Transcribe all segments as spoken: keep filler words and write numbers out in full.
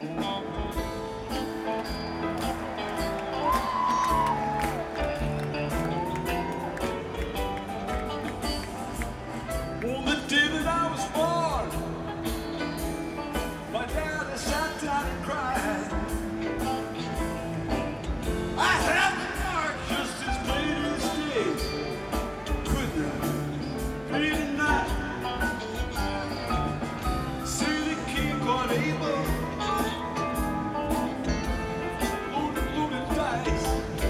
On the day that I was born, my daddy sat down and cried. I had the dark just as plain as day. Could not be denied. Say the king called Abel, loaded, loaded dice.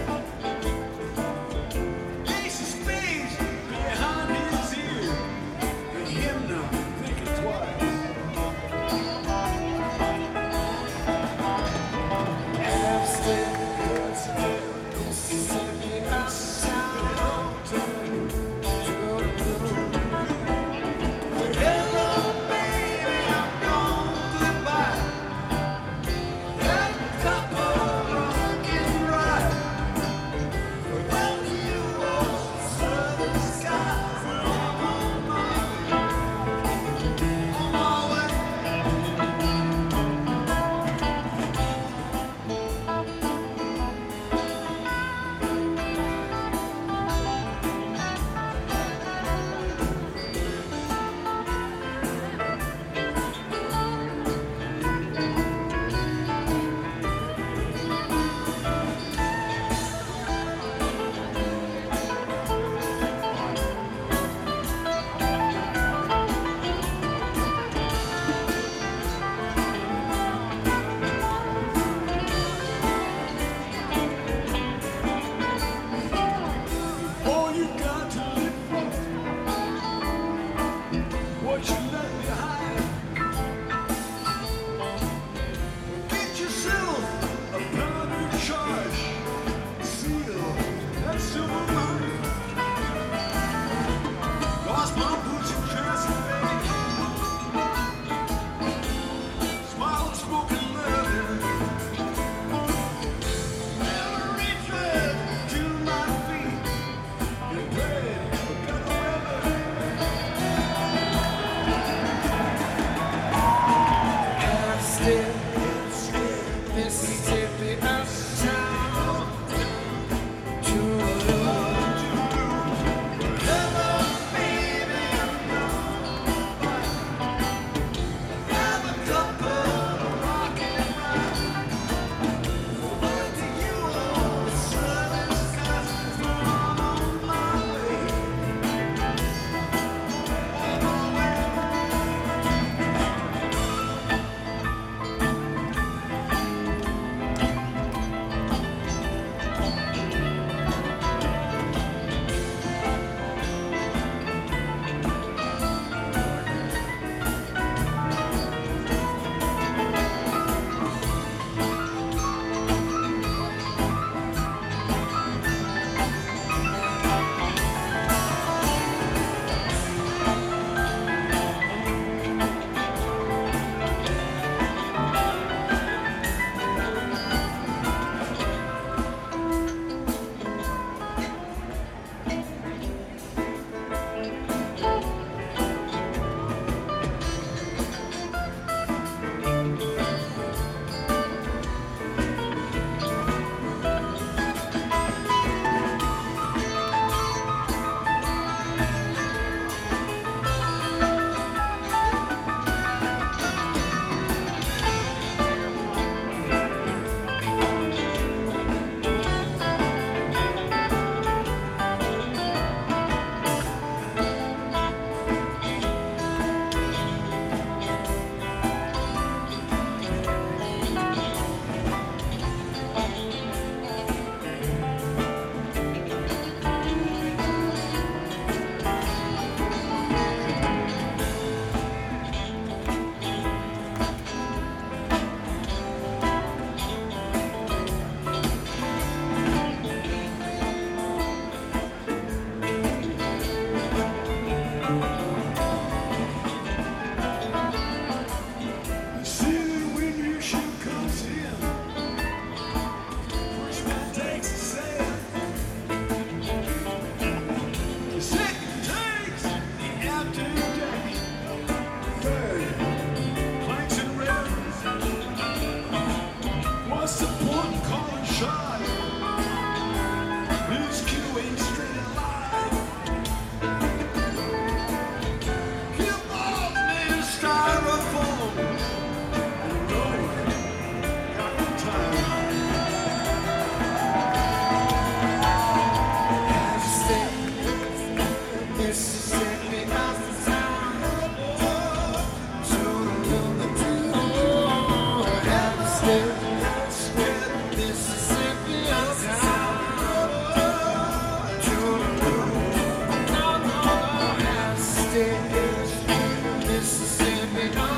Ace of spades behind his ear. Him now, thinking twice. Mississippi, I sound Hello, baby, I'm gone goodbye. That couple rockin' right. When you walk southern sky, I'm on my way. All you got to live for, what you left behind. Get yourself a powder charge, seal that silver line. Lost my boots in Transylvania, smile and smoking leather. Memory tread to my feet. You pray for better weather. Mississippi, I sound Hello, baby, I'm gone. Have a couple rockin' right. What do you owe the southern skies? I'm on my way. On my way. Mississippi, no